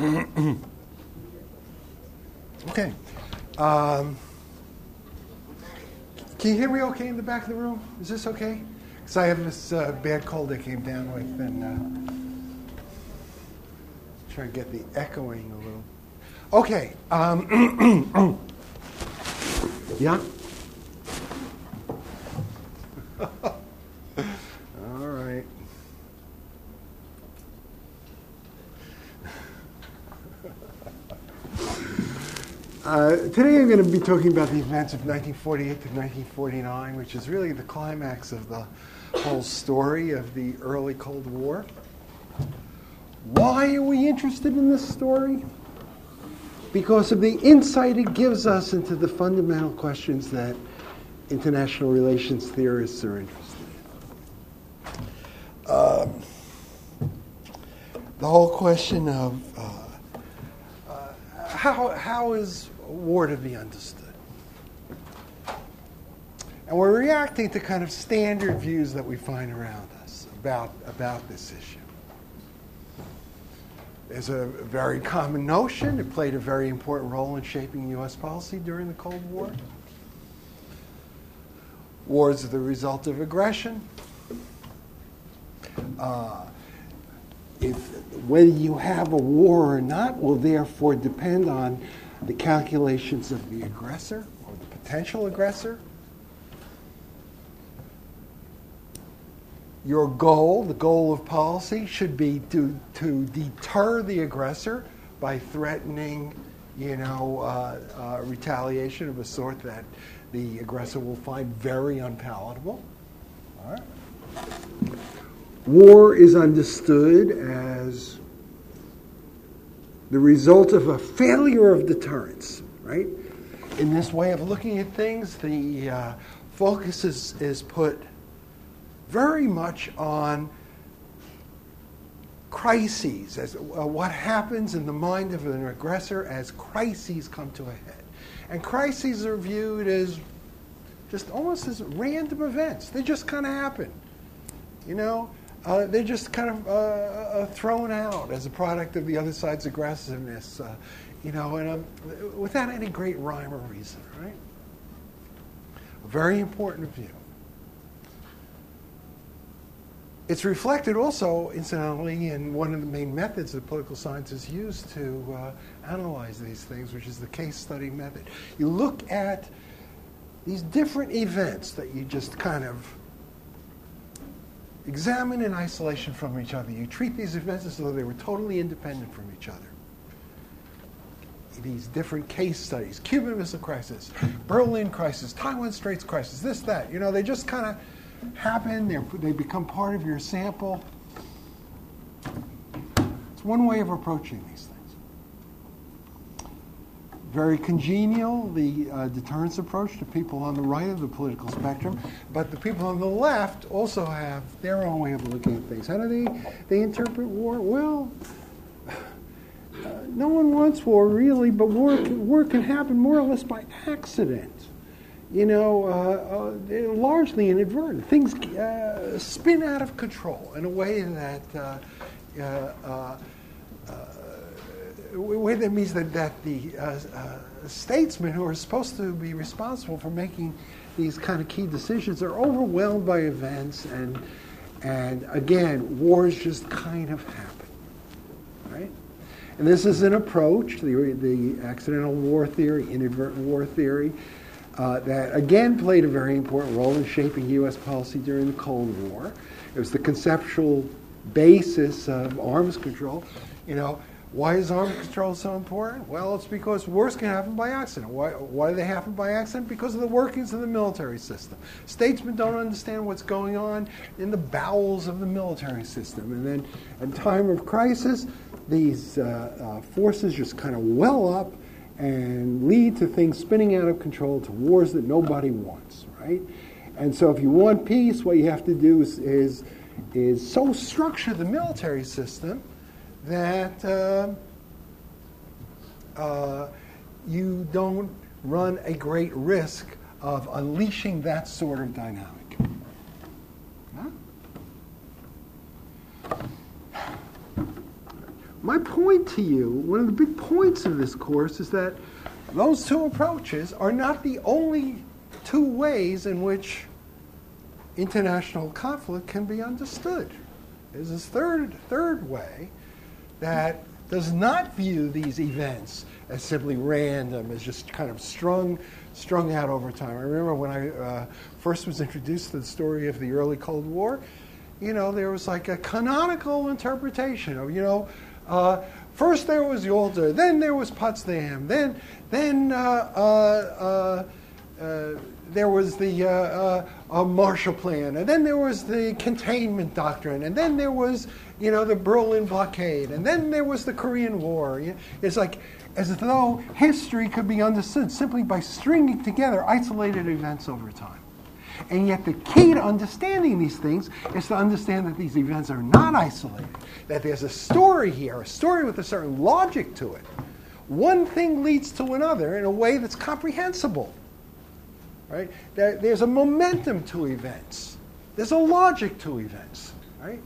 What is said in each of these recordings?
Okay. Can you hear me okay in the back of the room? Is this okay? Because I have this bad cold I came down with, and try to get the echoing a little. Okay. Yeah? All right. Today I'm going to be talking about the events of 1948 to 1949, which is really the climax of the whole story of the early Cold War. Why are we interested in this story? Because of the insight it gives us into the fundamental questions that international relations theorists are interested in. The whole question of how is war to be understood? And we're reacting to kind of standard views that we find around us about this issue. There's a very common notion. It played a very important role in shaping U.S. policy during the Cold War. Wars are the result of aggression. Whether you have a war or not will therefore depend on the calculations of the aggressor or the potential aggressor. Your goal, the goal of policy, should be to deter the aggressor by threatening, retaliation of a sort that the aggressor will find very unpalatable. All right. War is understood as the result of a failure of deterrence, right? In this way of looking at things, the focus is put very much on crises, as what happens in the mind of an aggressor as crises come to a head. And crises are viewed as just almost as random events. They just kind of happen, they're just kind of thrown out as a product of the other side's aggressiveness, and without any great rhyme or reason, right? A very important view. It's reflected also, incidentally, in one of the main methods that political scientists use to analyze these things, which is the case study method. You look at these different events that you just kind of examine in isolation from each other. You treat these events as though they were totally independent from each other. These different case studies, Cuban Missile Crisis, Berlin Crisis, Taiwan Straits Crisis, this, that. They just kind of happen. They become part of your sample. It's one way of approaching these things. Very congenial, the deterrence approach to people on the right of the political spectrum, but the people on the left also have their own way of looking at things. How do they interpret war? Well, no one wants war really, but war can happen more or less by accident. Largely inadvertent. Things spin out of control in a way that means that the statesmen who are supposed to be responsible for making these kind of key decisions are overwhelmed by events, and again, wars just kind of happen, right? And this is an approach, the accidental war theory, inadvertent war theory, that again played a very important role in shaping U.S. policy during the Cold War. It was the conceptual basis of arms control. Why is arms control so important? Well, it's because wars can happen by accident. Why do they happen by accident? Because of the workings of the military system. Statesmen don't understand what's going on in the bowels of the military system. And then in time of crisis, these forces just kind of well up and lead to things spinning out of control, to wars that nobody wants, right? And so if you want peace, what you have to do is so structure the military system that you don't run a great risk of unleashing that sort of dynamic. Huh? my point to you, one of the big points of this course, is that those two approaches are not the only two ways in which international conflict can be understood. There's this third way that does not view these events as simply random, as just kind of strung out over time. I remember when I first was introduced to the story of the early Cold War, there was like a canonical interpretation of, first there was Yalta, then there was Potsdam, then there was the Marshall Plan, and then there was the containment doctrine, and then there was, the Berlin blockade, and then there was the Korean War. It's like as though history could be understood simply by stringing together isolated events over time. And yet the key to understanding these things is to understand that these events are not isolated, that there's a story here, a story with a certain logic to it. One thing leads to another in a way that's comprehensible. Right? There's a momentum to events. There's a logic to events. Right?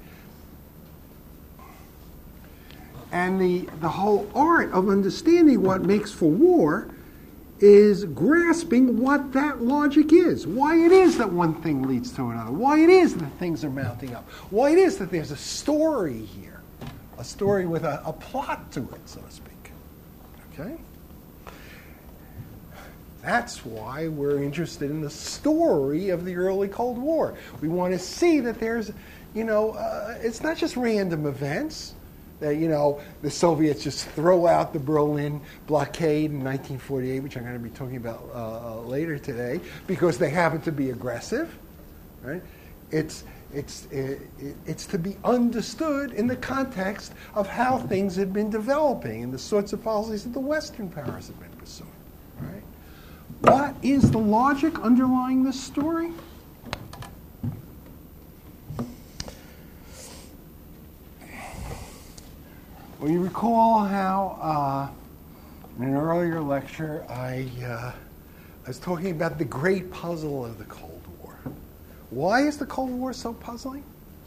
And the whole art of understanding what makes for war is grasping what that logic is, why it is that one thing leads to another, why it is that things are mounting up, why it is that there's a story here, a story with a plot to it, so to speak. Okay? That's why we're interested in the story of the early Cold War. We want to see that there's, it's not just random events. That, the Soviets just throw out the Berlin blockade in 1948, which I'm going to be talking about later today, because they happen to be aggressive. Right? It's to be understood in the context of how things had been developing and the sorts of policies that the Western powers have been pursuing. Right? What is the logic underlying this story? Well, you recall how in an earlier lecture I was talking about the great puzzle of the Cold War. Why is the Cold War so puzzling?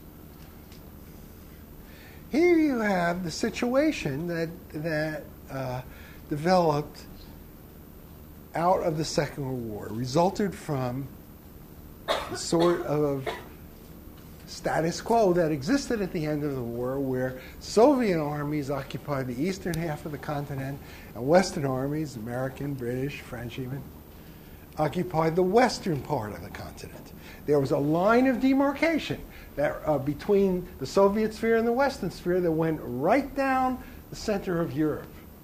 Here you have the situation that developed out of the Second World War, resulted from the sort of status quo that existed at the end of the war, where Soviet armies occupied the eastern half of the continent and Western armies, American, British, French even, occupied the western part of the continent. There was a line of demarcation that between the Soviet sphere and the Western sphere that went right down the center of Europe.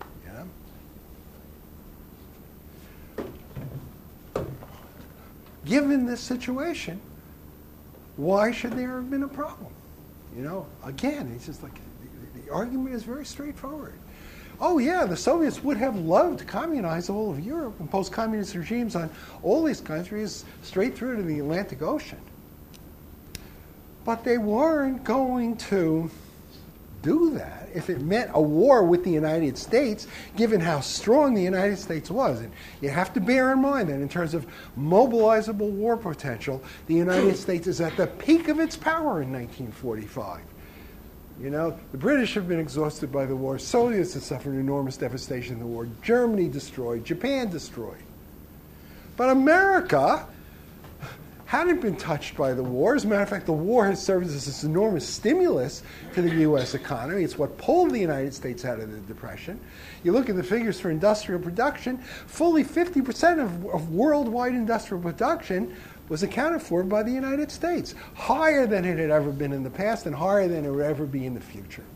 Given this situation, why should there have been a problem? Again, it's just like the argument is very straightforward. Oh yeah, the Soviets would have loved to communize all of Europe, impose communist regimes on all these countries straight through to the Atlantic Ocean. But they weren't going to do that if it meant a war with the United States, given how strong the United States was. And you have to bear in mind that in terms of mobilizable war potential, the United States is at the peak of its power in 1945. The British have been exhausted by the war. Soviets have suffered enormous devastation in the war. Germany destroyed. Japan destroyed. But America hadn't been touched by the war. As a matter of fact, the war has served as this enormous stimulus to the U.S. economy. It's what pulled the United States out of the Depression. You look at the figures for industrial production, fully 50% of worldwide industrial production was accounted for by the United States, higher than it had ever been in the past and higher than it would ever be in the future.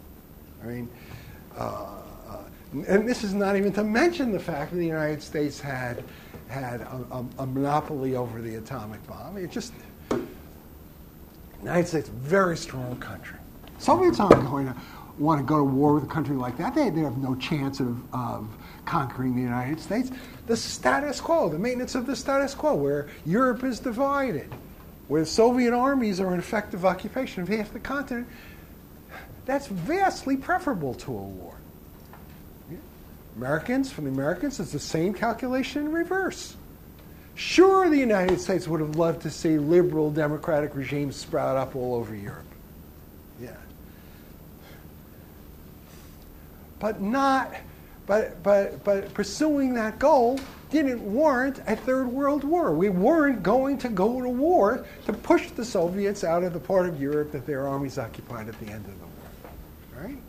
And this is not even to mention the fact that the United States had a monopoly over the atomic bomb. The United States, very strong country. Soviets aren't going to want to go to war with a country like that. They have no chance of conquering the United States. The status quo, the maintenance of the status quo, where Europe is divided, where the Soviet armies are in effective occupation of half the continent, that's vastly preferable to a war. For the Americans, it's the same calculation in reverse. Sure, the United States would have loved to see liberal democratic regimes sprout up all over Europe. Yeah. but pursuing that goal didn't warrant a third world war. We weren't going to go to war to push the Soviets out of the part of Europe that their armies occupied at the end of the war. Right?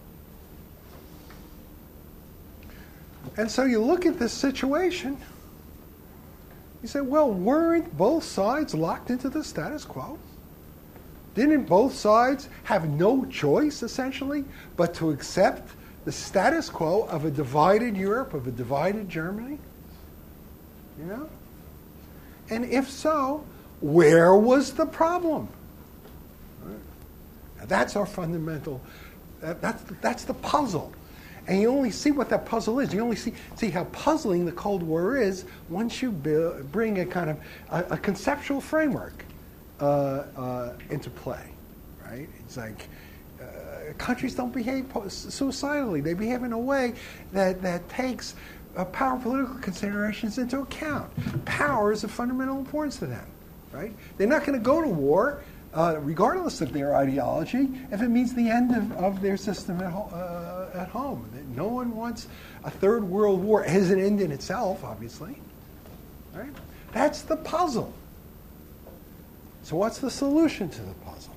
And so you look at this situation, you say, well, weren't both sides locked into the status quo? Didn't both sides have no choice, essentially, but to accept the status quo of a divided Europe, of a divided Germany? You know? And if so, where was the problem? Right. Now that's our fundamental, that's the puzzle. And you only see what that puzzle is. You only see how puzzling the Cold War is once you bring a kind of a conceptual framework into play, right? It's like countries don't behave suicidally. They behave in a way that takes power political considerations into account. Power is of fundamental importance to them, right? They're not going to go to war, regardless of their ideology, if it means the end of their system at home. No one wants a third world war as an end in itself, obviously, right? That's the puzzle. So what's the solution to the puzzle?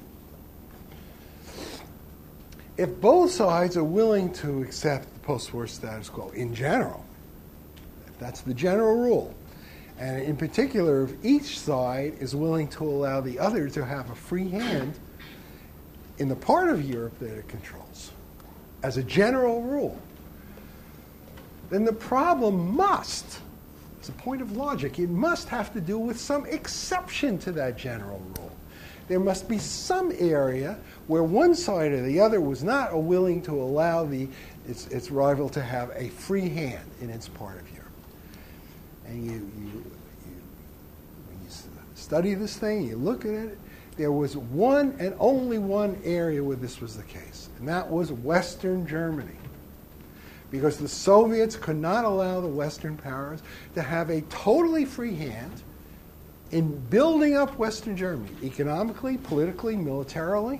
If both sides are willing to accept the post-war status quo in general, if that's the general rule, and in particular, if each side is willing to allow the other to have a free hand in the part of Europe that it controls, as a general rule, then the problem must, as a point of logic, it must have to do with some exception to that general rule. There must be some area where one side or the other was not willing to allow its rival to have a free hand in its part of Europe. And when you study this thing, you look at it, there was one and only one area where this was the case, and that was Western Germany. Because the Soviets could not allow the Western powers to have a totally free hand in building up Western Germany, economically, politically, militarily.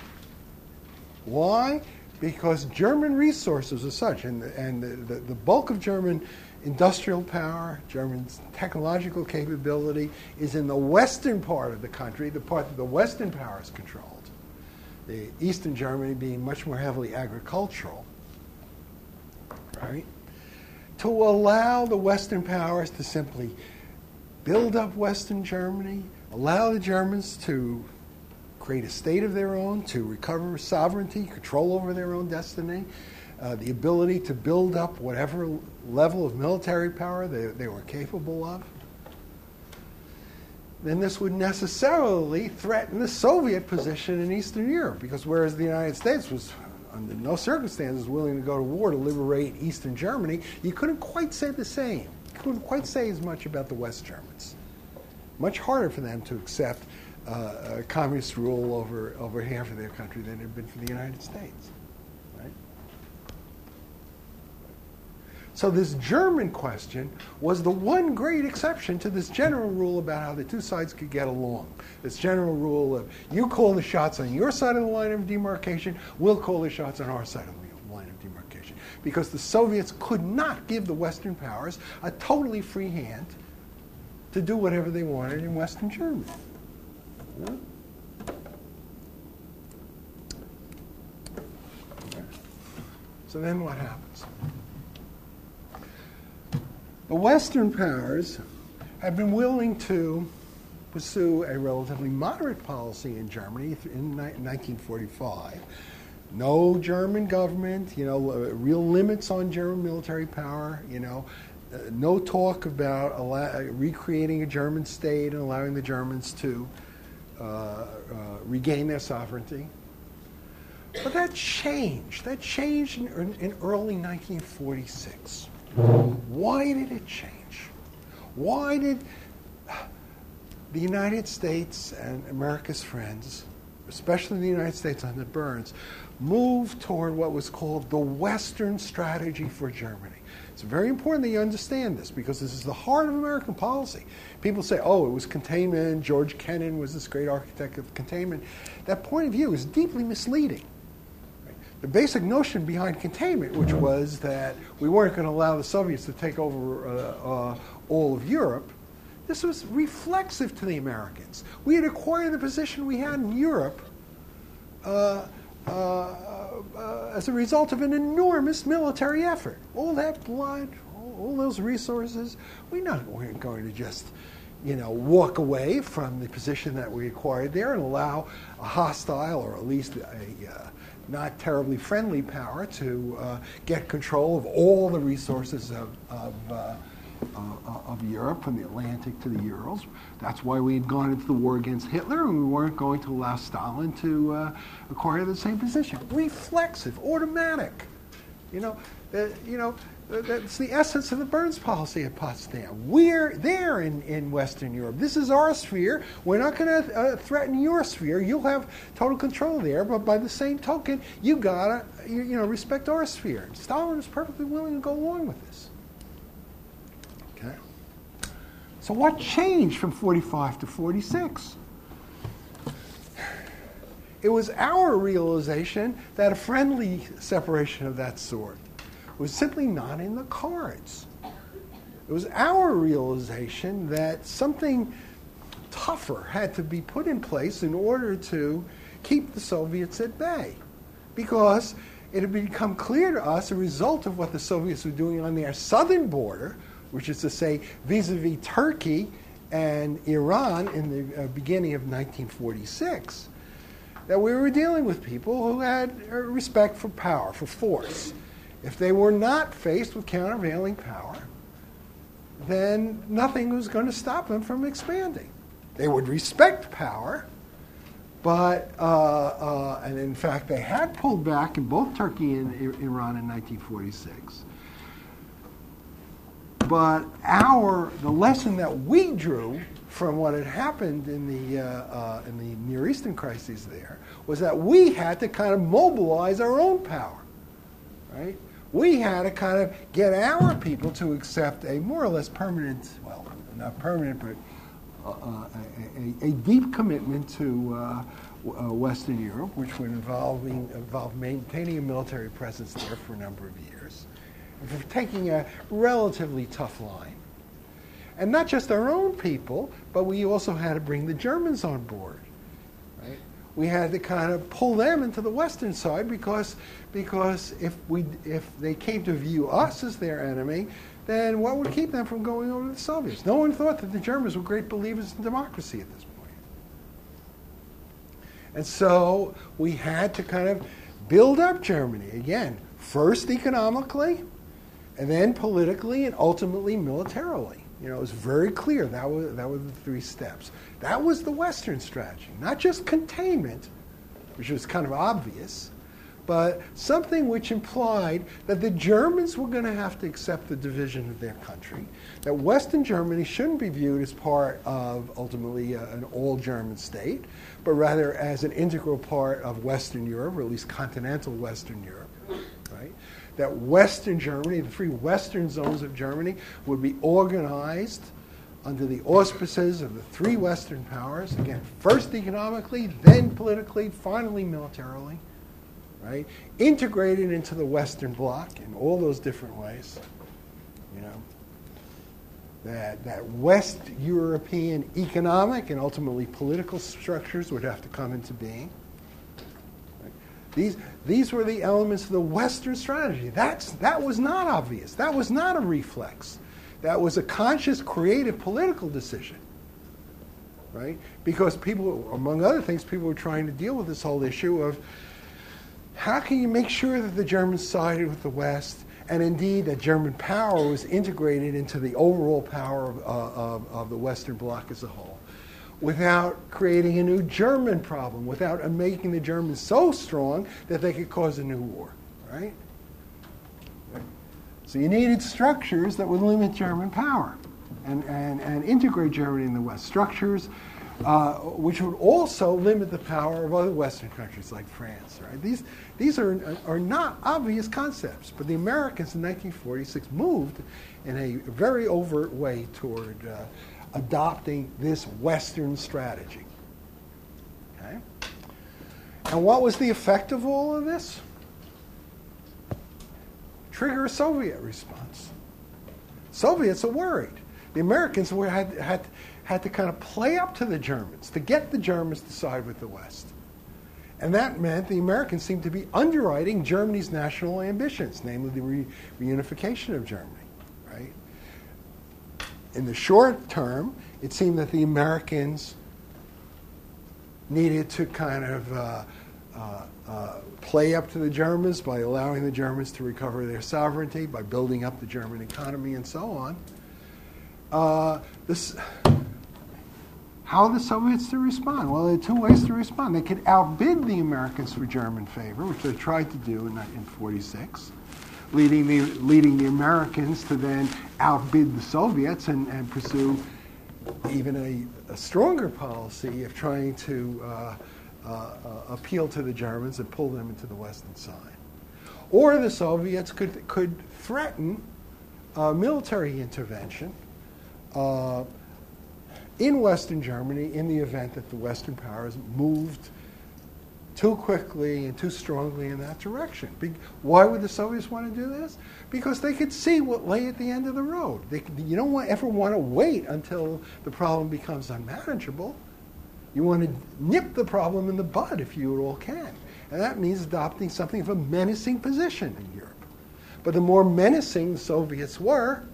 Why? Because German resources are such, and the bulk of German industrial power, German technological capability is in the western part of the country, the part that the Western powers controlled. The Eastern Germany being much more heavily agricultural, right? To allow the Western powers to simply build up Western Germany, allow the Germans to create a state of their own, to recover sovereignty, control over their own destiny, the ability to build up whatever level of military power they were capable of, then this would necessarily threaten the Soviet position in Eastern Europe, because whereas the United States was under no circumstances willing to go to war to liberate Eastern Germany, you couldn't quite say the same. You couldn't quite say as much about the West Germans. Much harder for them to accept communist rule over half of their country than it had been for the United States. Right? So this German question was the one great exception to this general rule about how the two sides could get along. This general rule of you call the shots on your side of the line of demarcation, we'll call the shots on our side of the line of demarcation. Because the Soviets could not give the Western powers a totally free hand to do whatever they wanted in Western Germany. Yeah? So then what happens? The Western powers have been willing to pursue a relatively moderate policy in Germany in 1945. No German government, real limits on German military power, no talk about recreating a German state and allowing the Germans to regain their sovereignty. But that changed. That changed in early 1946. Why did it change? Why did the United States and America's friends, especially the United States under Burns, move toward what was called the Western strategy for Germany? It's very important that you understand this, because this is the heart of American policy. People say, oh, it was containment, George Kennan was this great architect of containment. That point of view is deeply misleading. Right? the basic notion behind containment, which was that we weren't going to allow the Soviets to take over all of Europe, this was reflexive to the Americans. We had acquired the position we had in Europe as a result of an enormous military effort. All that blood, all those resources, weren't going to just walk away from the position that we acquired there and allow a hostile, or at least a not terribly friendly power to get control of all the resources of Europe, from the Atlantic to the Urals. That's why we had gone into the war against Hitler, and we weren't going to allow Stalin to acquire the same position. Reflexive, automatic. That's the essence of the Burns policy at Potsdam. We're there in Western Europe. This is our sphere. We're not going to threaten your sphere. You'll have total control there, but by the same token, you gotta respect our sphere. Stalin is perfectly willing to go along with this. Okay. So what changed from 45 to 46? It was our realization that a friendly separation of that sort was simply not in the cards. It was our realization that something tougher had to be put in place in order to keep the Soviets at bay, because it had become clear to us, a result of what the Soviets were doing on their southern border, which is to say vis-a-vis Turkey and Iran in the beginning of 1946, that we were dealing with people who had respect for power, for force. If they were not faced with countervailing power, then nothing was going to stop them from expanding. They would respect power, but, and in fact, they had pulled back in both Turkey and Iran in 1946. But the lesson that we drew from what had happened in the Near Eastern crises there was that we had to kind of mobilize our own power, right? We had to kind of get our people to accept a more or less permanent, well, not permanent, but a deep commitment to Western Europe, which would involve maintaining a military presence there for a number of years, and for taking a relatively tough line. And not just our own people, but we also had to bring the Germans on board, right? We had to kind of pull them into the Western side because if they came to view us as their enemy, then what would keep them from going over to the Soviets? No one thought that the Germans were great believers in democracy at this point. And so we had to kind of build up Germany, again, first economically, and then politically, and ultimately militarily. It was very clear that were the three steps. That was the Western strategy, not just containment, which was kind of obvious, but something which implied that the Germans were going to have to accept the division of their country, that Western Germany shouldn't be viewed as part of, ultimately, an all-German state, but rather as an integral part of Western Europe, or at least continental Western Europe, right? That Western Germany, the three Western zones of Germany, would be organized under the auspices of the three Western powers, again, first economically, then politically, finally militarily, right? Integrated into the Western bloc in all those different ways. That West European economic and ultimately political structures would have to come into being. These were the elements of the Western strategy. That was not obvious. That was not a reflex. That was a conscious, creative political decision, right? Because people, among other things, people were trying to deal with this whole issue of how can you make sure that the Germans sided with the West, and indeed that German power was integrated into the overall power of the Western bloc as a whole, without creating a new German problem, without making the Germans so strong that they could cause a new war, right? So you needed structures that would limit German power and integrate Germany in the West. Structures which would also limit the power of other Western countries like France, right? These are not obvious concepts, but the Americans in 1946 moved in a very overt way toward adopting this Western strategy. Okay? And what was the effect of all of this? trigger a Soviet response. Soviets are worried. The Americans had to kind of play up to the Germans to get the Germans to side with the West. And that meant the Americans seemed to be underwriting Germany's national ambitions, namely the reunification of Germany. Right? In the short term, it seemed that the Americans needed to kind of play up to the Germans by allowing the Germans to recover their sovereignty, by building up the German economy, and so on. How are the Soviets to respond? Well, there are two ways to respond. They could outbid the Americans for German favor, which they tried to do in 1946, leading the Americans to then outbid the Soviets and pursue even a stronger policy of trying to appeal to the Germans and pull them into the Western side. Or the Soviets could threaten military intervention in Western Germany in the event that the Western powers moved too quickly and too strongly in that direction. Why would the Soviets want to do this? Because they could see what lay at the end of the road. You don't ever want to wait until the problem becomes unmanageable. You want to nip the problem in the bud if you at all can. And that means adopting something of a menacing position in Europe. But the more menacing the Soviets were,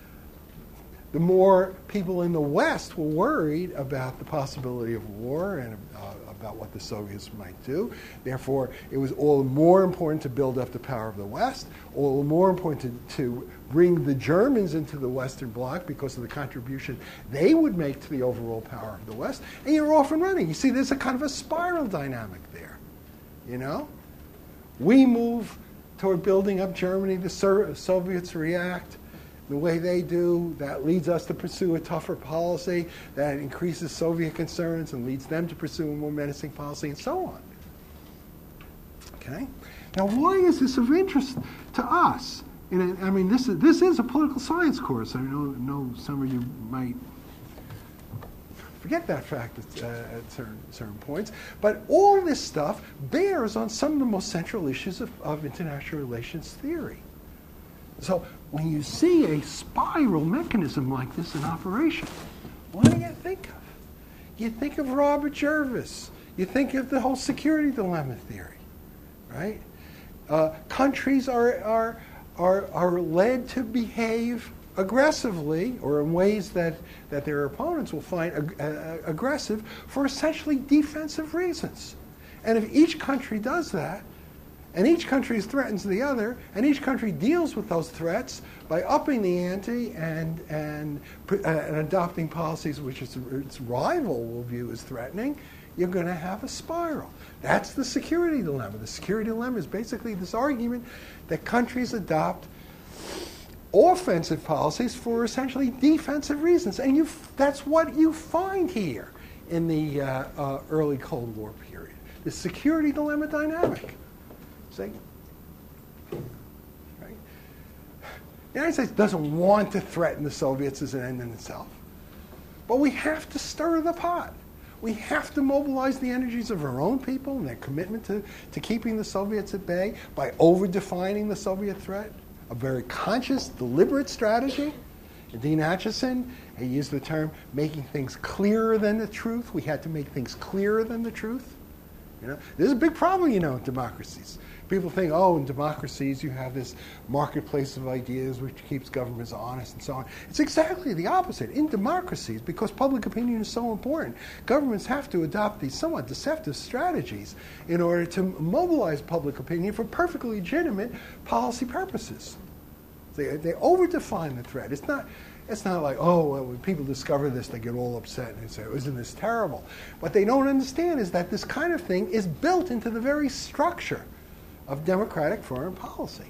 the more people in the West were worried about the possibility of war and about what the Soviets might do. Therefore, it was all the more important to build up the power of the West, all the more important to bring the Germans into the Western Bloc because of the contribution they would make to the overall power of the West. And you're off and running. You see, there's a kind of a spiral dynamic there. You know? We move toward building up Germany. The Soviets react the way they do. That leads us to pursue a tougher policy that increases Soviet concerns and leads them to pursue a more menacing policy, and so on. Okay? Now, why is this of interest to us? This is a political science course. I know some of you might forget that fact at certain points. But all this stuff bears on some of the most central issues of international relations theory. So when you see a spiral mechanism like this in operation, what do you think of? You think of Robert Jervis. You think of the whole security dilemma theory, right? Countries are led to behave aggressively, or in ways that their opponents will find aggressive, for essentially defensive reasons. And if each country does that, and each country threatens the other, and each country deals with those threats by upping the ante and adopting policies which its rival will view as threatening, you're going to have a spiral. That's the security dilemma. The security dilemma is basically this argument that countries adopt offensive policies for essentially defensive reasons. And that's what you find here in the early Cold War period. The security dilemma dynamic. See? Right? The United States doesn't want to threaten the Soviets as an end in itself. But we have to stir the pot. We have to mobilize the energies of our own people and their commitment to keeping the Soviets at bay by over-defining the Soviet threat. A very conscious, deliberate strategy. Dean Acheson, he used the term making things clearer than the truth. We had to make things clearer than the truth. You know, this is a big problem, in democracies. People think, in democracies you have this marketplace of ideas which keeps governments honest and so on. It's exactly the opposite. In democracies, because public opinion is so important, governments have to adopt these somewhat deceptive strategies in order to mobilize public opinion for perfectly legitimate policy purposes. They over-define the threat. It's not like, when people discover this, they get all upset and say, isn't this terrible? What they don't understand is that this kind of thing is built into the very structure of democratic foreign policy,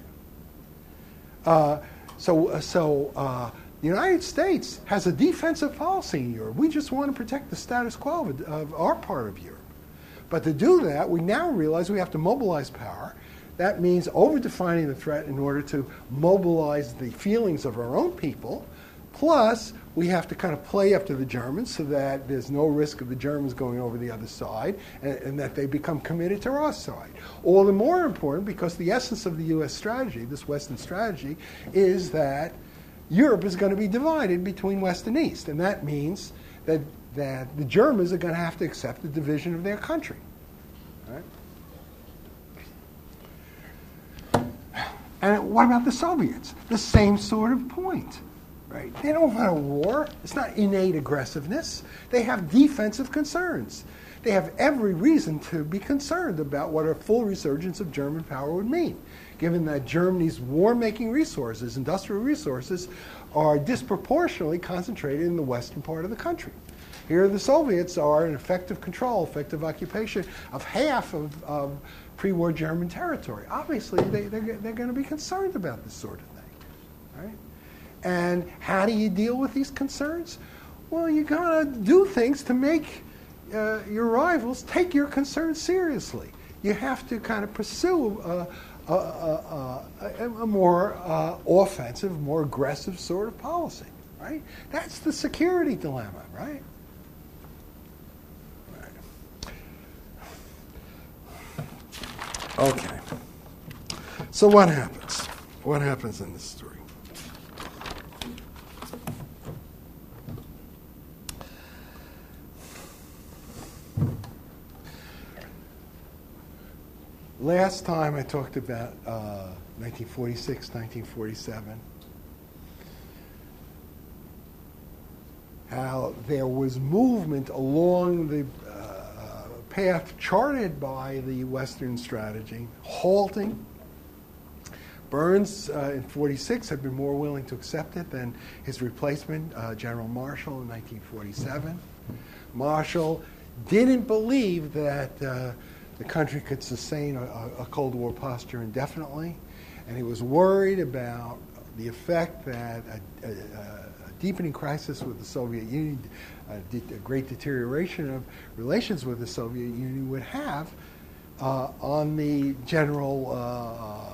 right? The United States has a defensive policy in Europe. We just want to protect the status quo of our part of Europe. But to do that, we now realize we have to mobilize power. That means over-defining the threat in order to mobilize the feelings of our own people. Plus, we have to kind of play up to the Germans so that there's no risk of the Germans going over the other side and that they become committed to our side. All the more important because the essence of the U.S. strategy, this Western strategy, is that Europe is going to be divided between West and East. And that means that the Germans are going to have to accept the division of their country. Right? And what about the Soviets? The same sort of point. Right? They don't want a war. It's not innate aggressiveness. They have defensive concerns. They have every reason to be concerned about what a full resurgence of German power would mean, given that Germany's war-making resources, industrial resources, are disproportionately concentrated in the western part of the country. Here the Soviets are in effective control, effective occupation of half of pre-war German territory. Obviously, they're going to be concerned about this sort of thing. Right? And how do you deal with these concerns? Well, you got to do things to make your rivals take your concerns seriously. You have to kind of pursue a more offensive, more aggressive sort of policy, right? That's the security dilemma, right? Okay. So what happens? What happens in this story? Last time I talked about 1946, 1947, how there was movement along the path charted by the Western strategy, halting. Burns in 46 had been more willing to accept it than his replacement, General Marshall, in 1947. Marshall didn't believe that the country could sustain a Cold War posture indefinitely, and he was worried about the effect that a deepening crisis with the Soviet Union, a great deterioration of relations with the Soviet Union would have on the general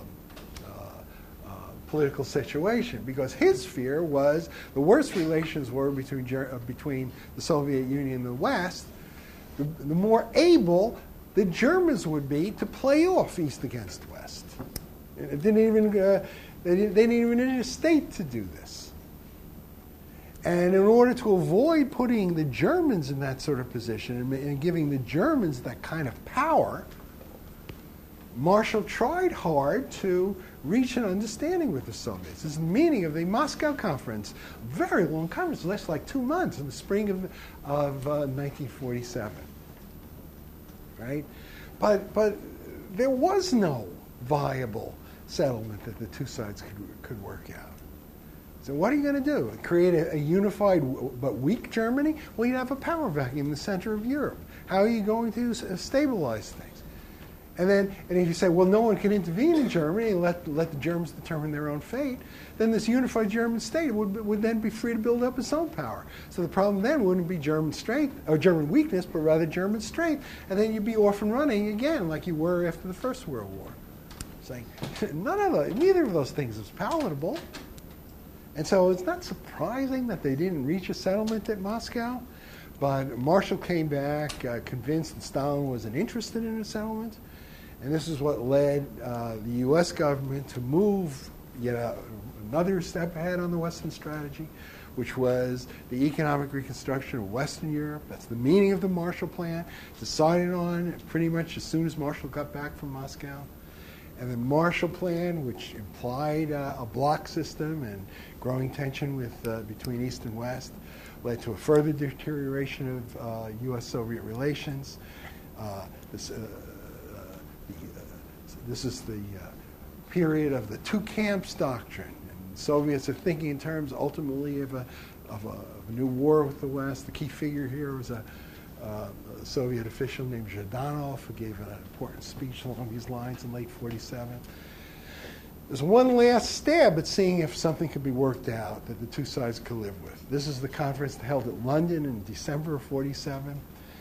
political situation, because his fear was the worse relations were between the Soviet Union and the West, the more able the Germans would be to play off East against West. It didn't even, they didn't even need a state to do this. And in order to avoid putting the Germans in that sort of position and giving the Germans that kind of power, Marshall tried hard to reach an understanding with the Soviets. This is the meaning of the Moscow Conference, a very long conference, lasted like 2 months in the spring of 1947. Right? But there was no viable settlement that the two sides could work out. So what are you going to do? Create a unified but weak Germany? Well, you'd have a power vacuum in the center of Europe. How are you going to stabilize things? And if you say, well, no one can intervene in Germany and let the Germans determine their own fate, then this unified German state would then be free to build up its own power. So the problem then wouldn't be German strength or German weakness, but rather German strength. And then you'd be off and running again like you were after the First World War. Saying neither of those things is palatable. And so it's not surprising that they didn't reach a settlement at Moscow. But Marshall came back convinced that Stalin wasn't interested in a settlement. And this is what led the U.S. government to move yet another step ahead on the Western strategy, which was the economic reconstruction of Western Europe. That's the meaning of the Marshall Plan, decided on pretty much as soon as Marshall got back from Moscow. And the Marshall Plan, which implied a bloc system and growing tension between East and West, led to a further deterioration of U.S.-Soviet relations. This is the period of the two camps doctrine. And the Soviets are thinking in terms ultimately of a new war with the West. The key figure here was a Soviet official named Zhdanov, who gave an important speech along these lines in late 47. There's one last stab at seeing if something could be worked out that the two sides could live with. This is the conference held at London in December of 47.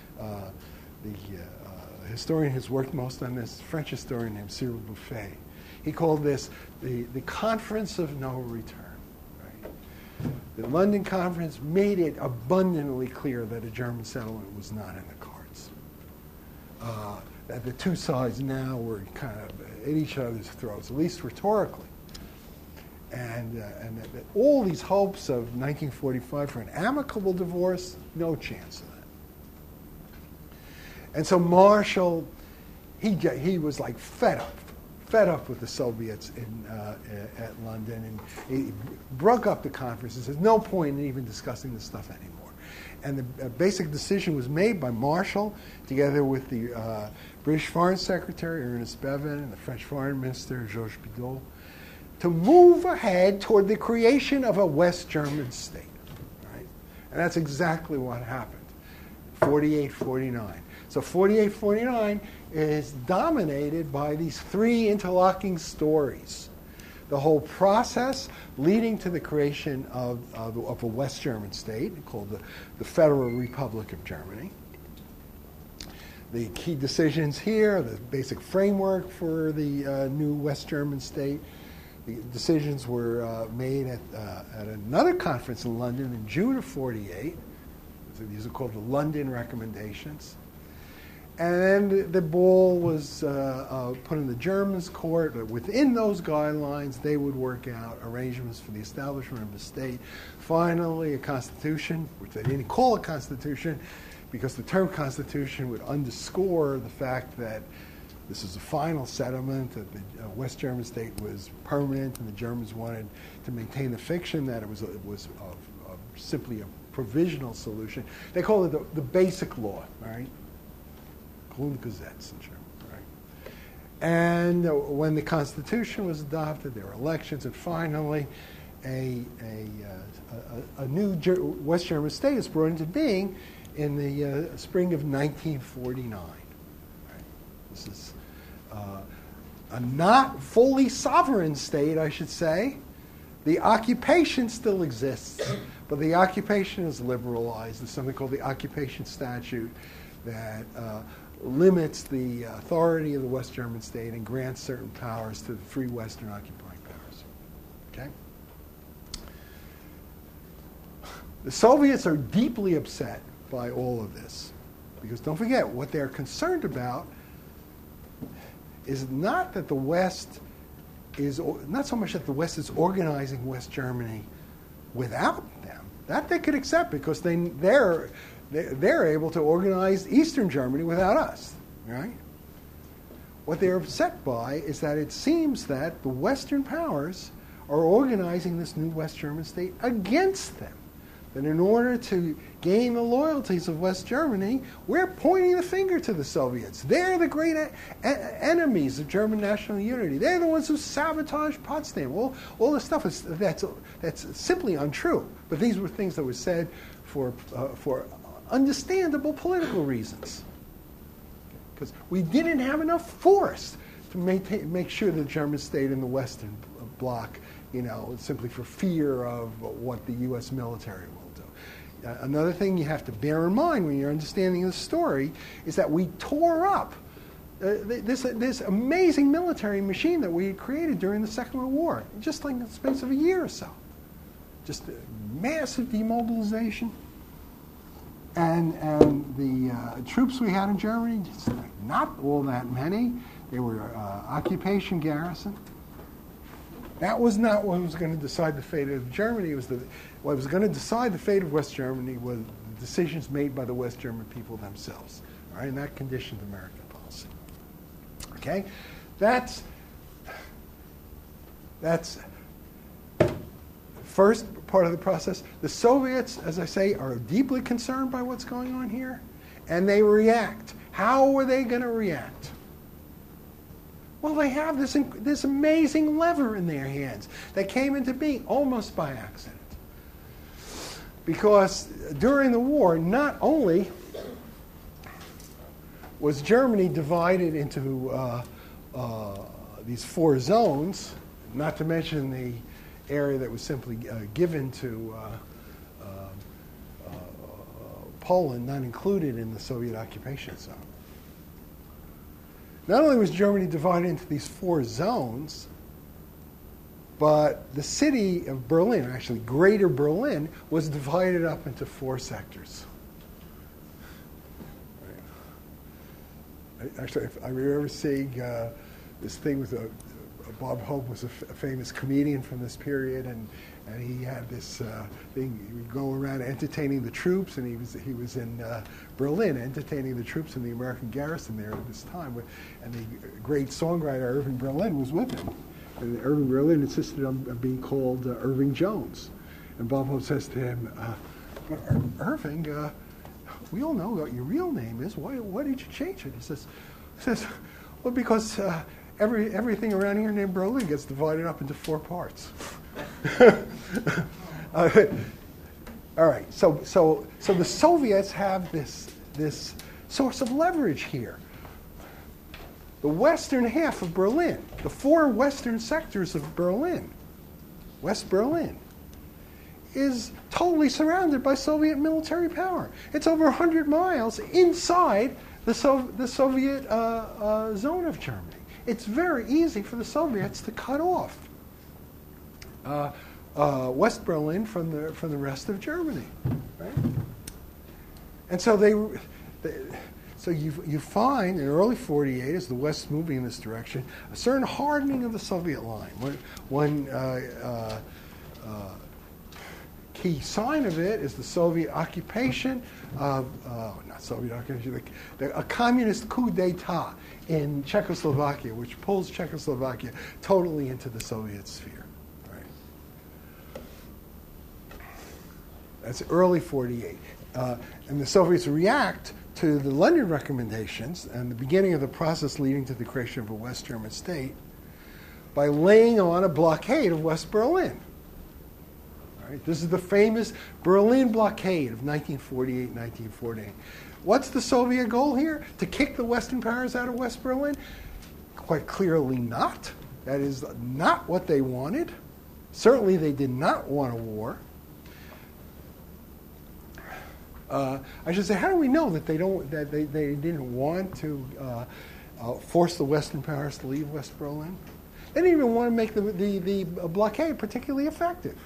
The historian who's worked most on this, a French historian named Cyril Buffet. He called this the Conference of No Return. Right? The London Conference made it abundantly clear that a German settlement was not in the cards. That the two sides now were kind of at each other's throats, at least rhetorically. And that all these hopes of 1945 for an amicable divorce, no chance of that. And so Marshall, he was like fed up with the Soviets at London, and he broke up the conference and says, no point in even discussing this stuff anymore. And the basic decision was made by Marshall, together with the British Foreign Secretary, Ernest Bevin, and the French Foreign Minister, Georges Bidault, to move ahead toward the creation of a West German state. Right? And that's exactly what happened, 48-49. So 48-49 is dominated by these three interlocking stories. The whole process leading to the creation of a West German state called the Federal Republic of Germany. The key decisions here, the basic framework for the new West German state. The decisions were made at another conference in London in June of 48. So these are called the London Recommendations. And then the ball was put in the Germans' court. Within those guidelines, they would work out arrangements for the establishment of the state. Finally, a constitution, which they didn't call a constitution, because the term constitution would underscore the fact that this is a final settlement, that the West German state was permanent, and the Germans wanted to maintain the fiction that it was simply a provisional solution. They call it the basic law, right? Grundgesetz in German, right? And when the Constitution was adopted, there were elections, and finally, a new West German state is brought into being in the spring of 1949. Right? This is a not fully sovereign state, I should say. The occupation still exists, but the occupation is liberalized. There's something called the Occupation Statute that limits the authority of the West German state and grants certain powers to the three Western occupying powers. Okay? The Soviets are deeply upset by all of this, because don't forget, what they're concerned about is not that the West is, not so much that the West is organizing West Germany without them. That they could accept, because they're able to organize Eastern Germany without us, right? What they're upset by is that it seems that the Western powers are organizing this new West German state against them. That in order to gain the loyalties of West Germany, we're pointing the finger to the Soviets. They're the great enemies of German national unity. They're the ones who sabotaged Potsdam. All this stuff that's simply untrue. But these were things that were said for understandable political reasons. Because we didn't have enough force to make sure the German stayed in the Western bloc, simply for fear of what the U.S. military will do. Another thing you have to bear in mind when you're understanding the story is that we tore up this amazing military machine that we had created during the Second World War, just like in the space of a year or so. Just massive demobilization. And the troops we had in Germany, just not all that many. They were occupation garrison. That was not what was going to decide the fate of Germany. What was going to decide the fate of West Germany was the decisions made by the West German people themselves. All right, and that conditioned American policy. Okay, that's first part of the process. The Soviets, as I say, are deeply concerned by what's going on here, and they react. How are they going to react? Well, they have this amazing lever in their hands that came into being almost by accident. Because during the war, not only was Germany divided into these four zones, not to mention the area that was simply given to Poland, not included in the Soviet occupation zone. Not only was Germany divided into these four zones, But the city of Berlin, actually Greater Berlin, was divided up into 4 sectors. Actually, I remember seeing this thing with Bob Hope was a famous comedian from this period, and he had this thing. He would go around entertaining the troops, and he was in Berlin entertaining the troops in the American garrison there at this time. And the great songwriter Irving Berlin was with him. And Irving Berlin insisted on being called Irving Jones. And Bob Hope says to him, Irving, we all know what your real name is. Why did you change it? He says, well, because everything around here named Berlin gets divided up into 4 parts. All right, so the Soviets have this source of leverage here. The western half of Berlin, the 4 western sectors of Berlin, West Berlin, is totally surrounded by Soviet military power. It's over 100 miles inside the Soviet zone of Germany. It's very easy for the Soviets to cut off West Berlin from the rest of Germany, right? And so so you find in early '48, as the West's moving in this direction, a certain hardening of the Soviet line. One key sign of it is the Soviet occupation of not Soviet occupation, a communist coup d'état in Czechoslovakia, which pulls Czechoslovakia totally into the Soviet sphere. Right? That's early '48, and the Soviets react to the London recommendations and the beginning of the process leading to the creation of a West German state by laying on a blockade of West Berlin. All right, this is the famous Berlin blockade of 1948-1948. What's the Soviet goal here? To kick the Western powers out of West Berlin? Quite clearly not. That is not what they wanted. Certainly they did not want a war. I should say, how do we know that they didn't want to force the Western powers to leave West Berlin? They didn't even want to make the blockade particularly effective.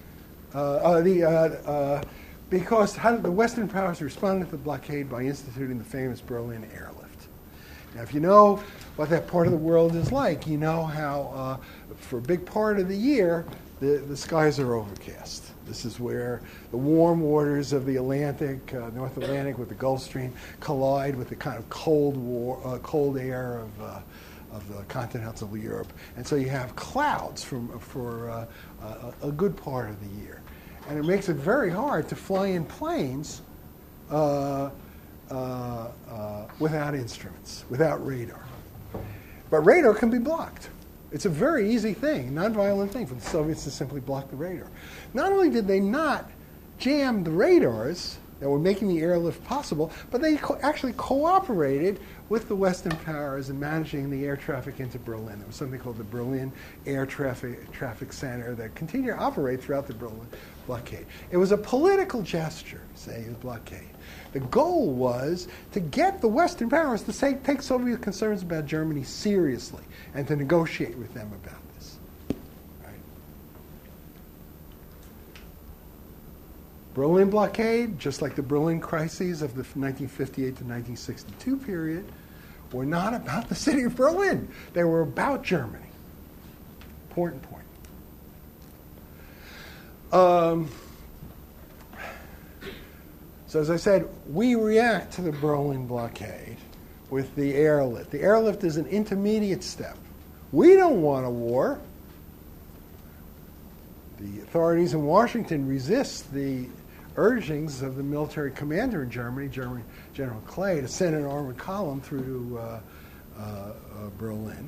Because how did the Western powers respond to the blockade? By instituting the famous Berlin airlift. Now, if you know what that part of the world is like, you know how for a big part of the year, the skies are overcast. This is where the warm waters of the Atlantic, North Atlantic with the Gulf Stream collide with the kind of cold air of the continents of Europe. And so you have clouds for a good part of the year. And it makes it very hard to fly in planes without instruments, without radar. But radar can be blocked. It's a very easy thing, nonviolent thing for the Soviets to simply block the radar. Not only did they not jam the radars that were making the airlift possible, but they actually cooperated with the Western powers in managing the air traffic into Berlin. There was something called the Berlin Air Traffic Center that continued to operate throughout the Berlin blockade. It was a political gesture, say, the blockade. The goal was to get the Western powers to take Soviet concerns about Germany seriously and to negotiate with them about this. Right? Berlin blockade, just like the Berlin crises of the 1958 to 1962 period, were not about the city of Berlin. They were about Germany. Important point. So as I said, we react to the Berlin blockade with the airlift. The airlift is an intermediate step. We don't want a war. The authorities in Washington resist the urgings of the military commander in Germany, General Clay, to send an armored column through to Berlin.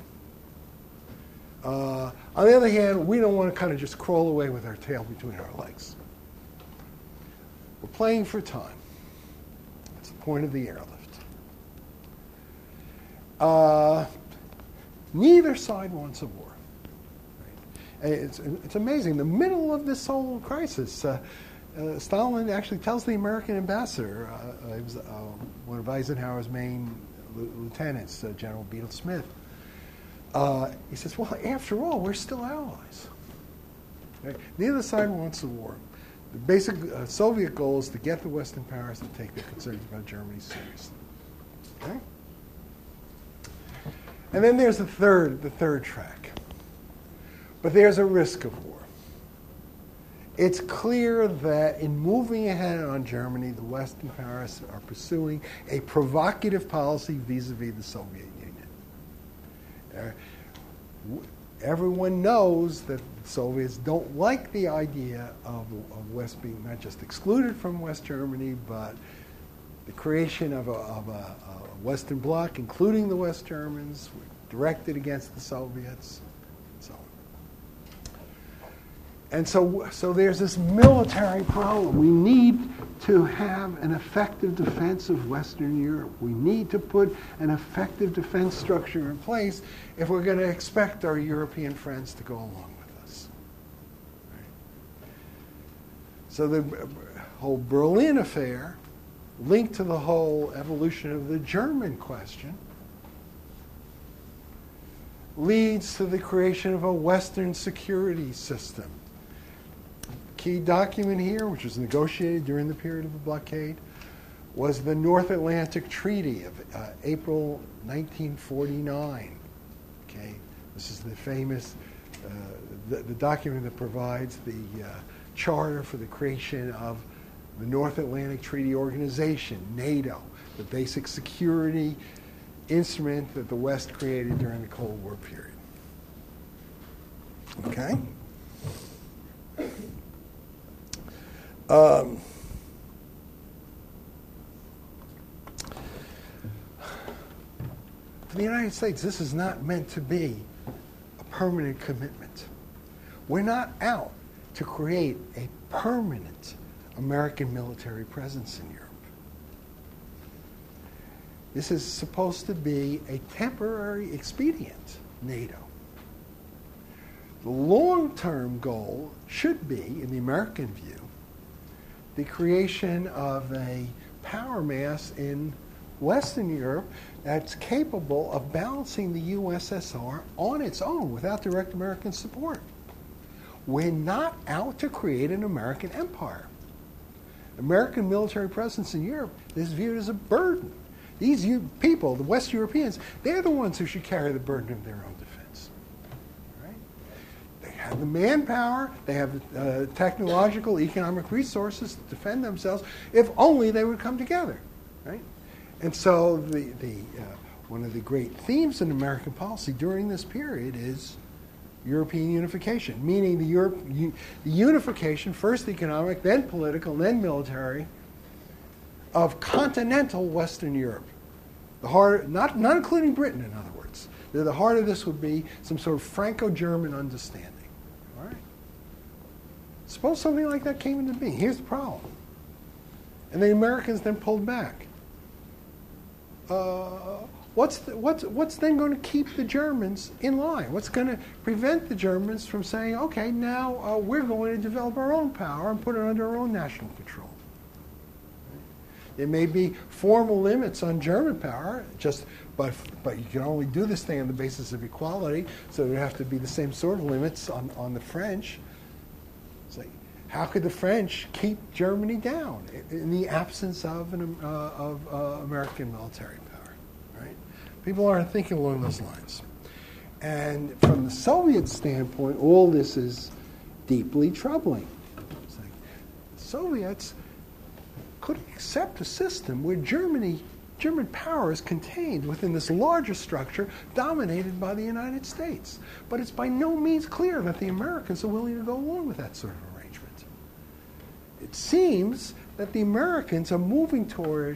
On the other hand, we don't want to kind of just crawl away with our tail between our legs. We're playing for time. That's the point of the airlift. Neither side wants a war. Right? It's amazing. In the middle of this whole crisis, Stalin actually tells the American ambassador, he was one of Eisenhower's main lieutenants, General Beadle Smith, he says, well, after all, we're still allies. Okay? Neither side wants the war. The basic Soviet goal is to get the Western powers to take their concerns about Germany seriously. Okay? And then there's the third track. But there's a risk of war. It's clear that in moving ahead on Germany, the Western powers are pursuing a provocative policy vis-a-vis the Soviet Union. Everyone knows that the Soviets don't like the idea of West being not just excluded from West Germany, but the creation of a Western bloc, including the West Germans, directed against the Soviets, and so on. And so there's this military problem. We need to have an effective defense of Western Europe. We need to put an effective defense structure in place if we're going to expect our European friends to go along with us. Right? So the whole Berlin affair, linked to the whole evolution of the German question, leads to the creation of a Western security system. Key document here, which was negotiated during the period of the blockade, was the North Atlantic Treaty of April 1949. Okay, this is the famous the document that provides the charter for the creation of the North Atlantic Treaty Organization, NATO, the basic security instrument that the West created during the Cold War period. Okay? For the United States, this is not meant to be a permanent commitment. We're not out to create a permanent American military presence in Europe. This is supposed to be a temporary expedient, NATO. The long-term goal should be, in the American view, the creation of a power mass in Western Europe that's capable of balancing the USSR on its own without direct American support. We're not out to create an American empire. American military presence in Europe is viewed as a burden. These people, the West Europeans, they're the ones who should carry the burden of their own defense. Right? They have the manpower, they have the technological, economic resources to defend themselves, if only they would come together. Right? And so one of the great themes in American policy during this period is European unification, meaning the unification, first economic, then political, then military, of continental Western Europe. The heart, not including Britain, in other words. The heart of this would be some sort of Franco-German understanding. All right? Suppose something like that came into being. Here's the problem. And the Americans then pulled back. What's then going to keep the Germans in line? What's going to prevent the Germans from saying, okay, now we're going to develop our own power and put it under our own national control? There may be formal limits on German power, but you can only do this thing on the basis of equality, so there have to be the same sort of limits on the French. It's like, how could the French keep Germany down in the absence of American military power? Right? People aren't thinking along those lines. And from the Soviet standpoint, all this is deeply troubling. It's like the Soviets couldn't accept a system where German power is contained within this larger structure dominated by the United States. But it's by no means clear that the Americans are willing to go along with that sort of arrangement. It seems that the Americans are moving toward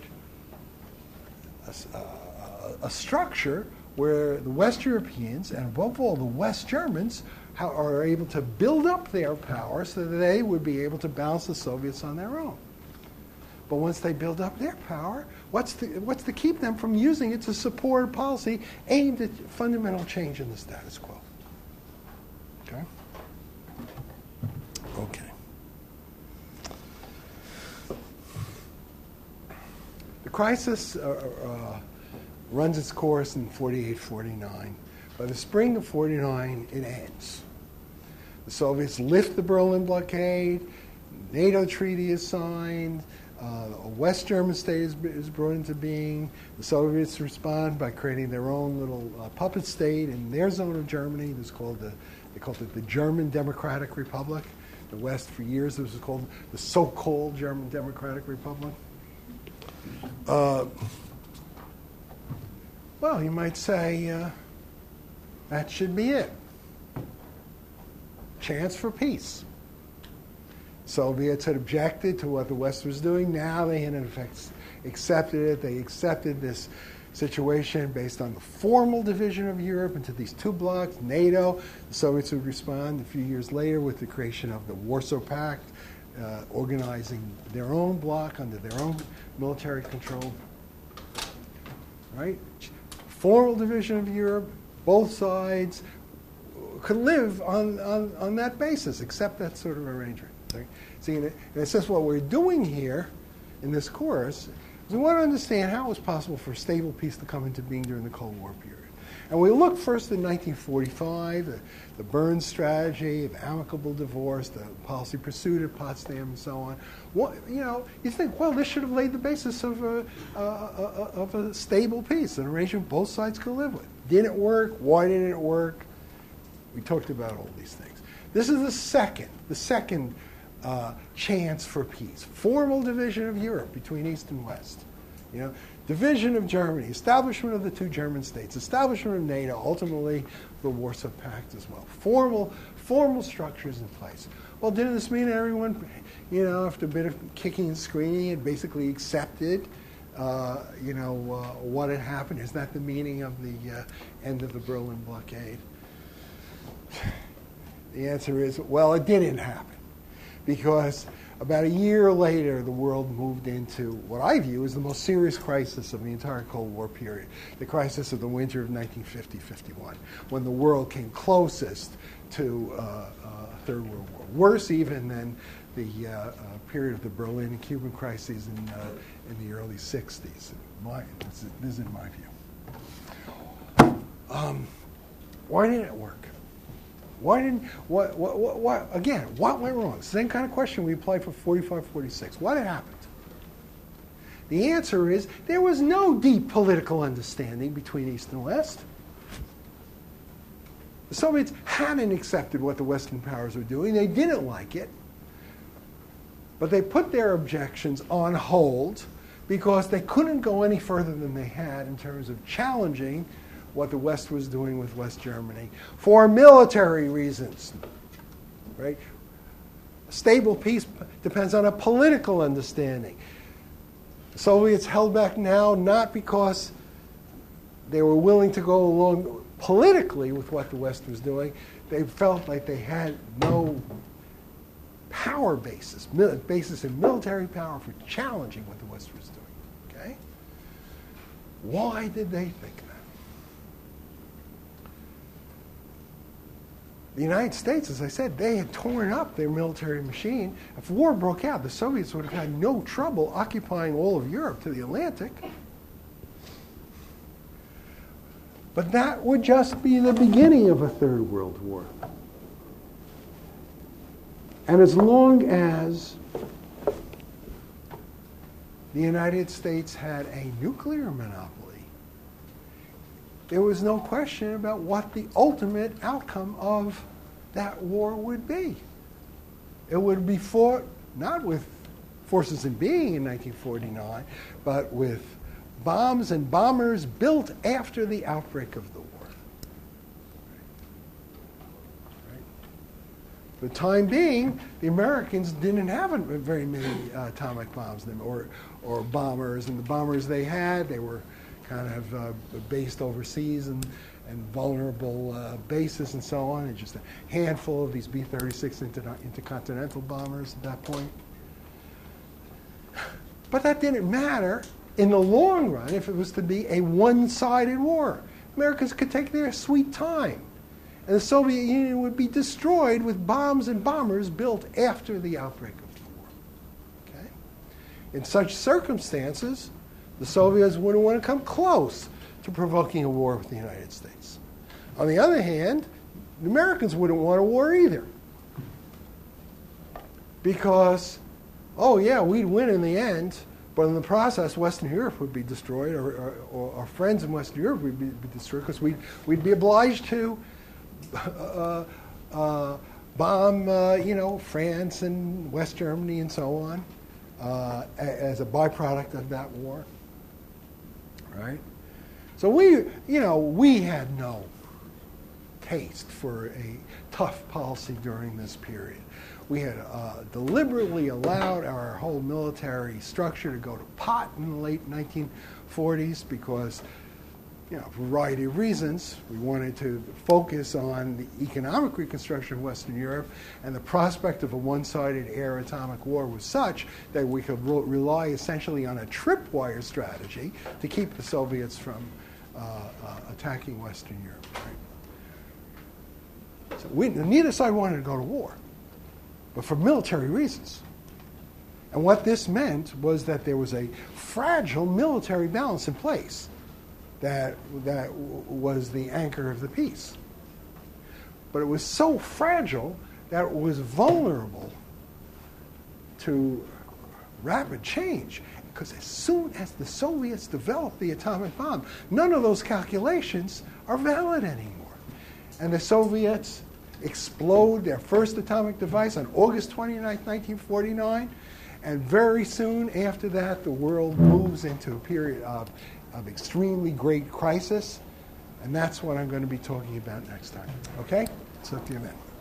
a structure where the West Europeans, and above all the West Germans, are able to build up their power so that they would be able to balance the Soviets on their own. But once they build up their power, what's to keep them from using it to support a policy aimed at fundamental change in the status quo? Okay? Okay. The crisis runs its course in 48-49. By the spring of 49, it ends. The Soviets lift the Berlin blockade. NATO treaty is signed. A West German state is brought into being. The Soviets respond by creating their own little puppet state in their zone of Germany. They called it the German Democratic Republic. The West, for years, this was called the so-called German Democratic Republic. Well, you might say that should be it. Chance for peace. Soviets had objected to what the West was doing. Now they, in effect, accepted it. They accepted this situation based on the formal division of Europe into these two blocs, NATO. The Soviets would respond a few years later with the creation of the Warsaw Pact, organizing their own bloc under their own military control. Right? Formal division of Europe, both sides could live on that basis, accept that sort of arrangement. Right? See, in a sense, what we're doing here in this course is we want to understand how it was possible for a stable peace to come into being during the Cold War period. And we look first in 1945, the Burns strategy, the amicable divorce, the policy pursued at Potsdam, and so on. You think, well, this should have laid the basis of a stable peace, an arrangement both sides could live with. Didn't work. Why didn't it work? We talked about all these things. This is the second chance for peace. Formal division of Europe between East and West. Division of Germany, establishment of the two German states, establishment of NATO, ultimately the Warsaw Pact as well. Formal structures in place. Well, didn't this mean everyone, after a bit of kicking and screaming, had basically accepted, what had happened? Is that the meaning of the end of the Berlin blockade? The answer is, well, it didn't happen. Because about a year later, the world moved into what I view as the most serious crisis of the entire Cold War period, the crisis of the winter of 1950-51, when the world came closest to Third World War, worse even than the period of the Berlin and Cuban crises in the early 60s. This is in my view. Why didn't it work? What went wrong? Same kind of question we applied for 45-46. What had happened? The answer is there was no deep political understanding between East and West. The Soviets hadn't accepted what the Western powers were doing. They didn't like it. But they put their objections on hold because they couldn't go any further than they had in terms of challenging what the West was doing with West Germany for military reasons. Right? A stable peace depends on a political understanding. The Soviets held back now not because they were willing to go along politically with what the West was doing. They felt like they had no power basis in military power for challenging what the West was doing. Okay? Why did they think that? The United States, as I said, they had torn up their military machine. If war broke out, the Soviets would have had no trouble occupying all of Europe to the Atlantic. But that would just be the beginning of a Third World War. And as long as the United States had a nuclear monopoly, there was no question about what the ultimate outcome of that war would be. It would be fought not with forces in being in 1949, but with bombs and bombers built after the outbreak of the war. Right? For the time being, the Americans didn't have very many atomic bombs or bombers, and the bombers they had, they were kind of based overseas and vulnerable bases and so on, and just a handful of these B-36 intercontinental bombers at that point. But that didn't matter in the long run if it was to be a one-sided war. Americans could take their sweet time, and the Soviet Union would be destroyed with bombs and bombers built after the outbreak of the war. Okay? In such circumstances, the Soviets wouldn't want to come close to provoking a war with the United States. On the other hand, the Americans wouldn't want a war either. because, oh yeah, we'd win in the end, but in the process, Western Europe would be destroyed, or our friends in Western Europe would be destroyed, because we'd be obliged to bomb, France and West Germany and so on, as a byproduct of that war, right? So we had no taste for a tough policy during this period. We had deliberately allowed our whole military structure to go to pot in the late 1940s because, a variety of reasons. We wanted to focus on the economic reconstruction of Western Europe, and the prospect of a one-sided air atomic war was such that we could rely essentially on a tripwire strategy to keep the Soviets from attacking Western Europe. Right? So neither side wanted to go to war, but for military reasons. And what this meant was that there was a fragile military balance in place that was the anchor of the peace. But it was so fragile that it was vulnerable to rapid change. Because as soon as the Soviets developed the atomic bomb, none of those calculations are valid anymore. And the Soviets explode their first atomic device on August 29, 1949, and very soon after that, the world moves into a period of extremely great crisis, and that's what I'm going to be talking about next time. Okay? So, see you then.